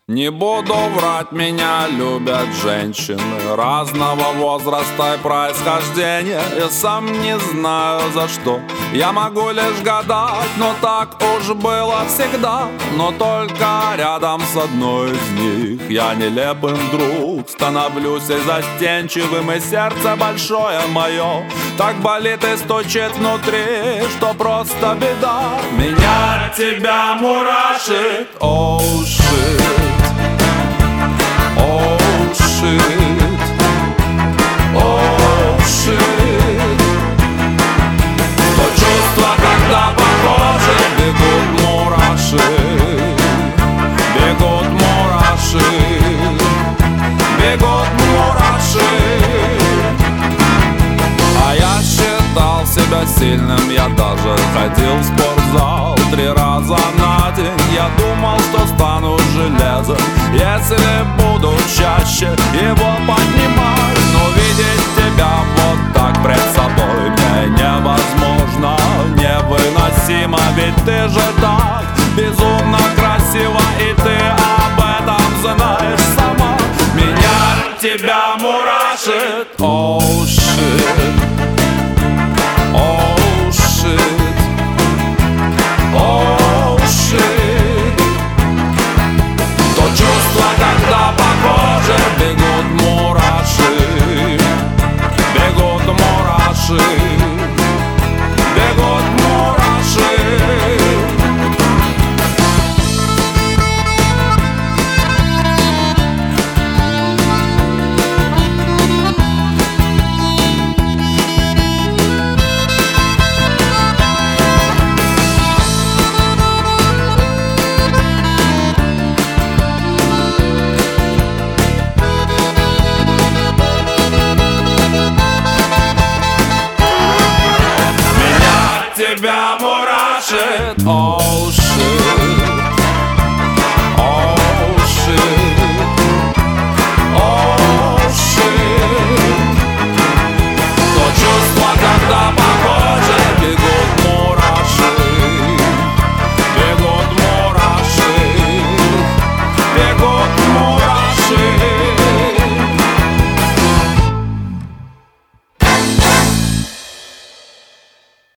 Не буду врать, меня любят женщины разного возраста и происхождения. Я сам не знаю за что, я могу лишь гадать, но так уж было всегда. Но только рядом с одной из них я нелепым вдруг становлюсь и застенчивым, и сердце большое мое так болит и стучит внутри, что просто беда. Меня от тебя мурашит, оу, shit. Oh shit, oh shit. То чувство, когда по коже бегут мураши, бегут мураши, бегут мураши. А я считал себя сильным, я даже ходил в спортзал 3 раза на день. Я думал, что стану железом, если буду чаще его поднимать. Но видеть тебя вот так пред собой мне невозможно, невыносимо. Ведь ты же так безумно красива, и ты об этом знаешь сама. Меня от тебя мурашит, оу, shit. Oh shit, oh shit. То чувство, когда по коже бегут мураши, бегут мураши, бегут мураши. Тебя мурашит, оу, shit.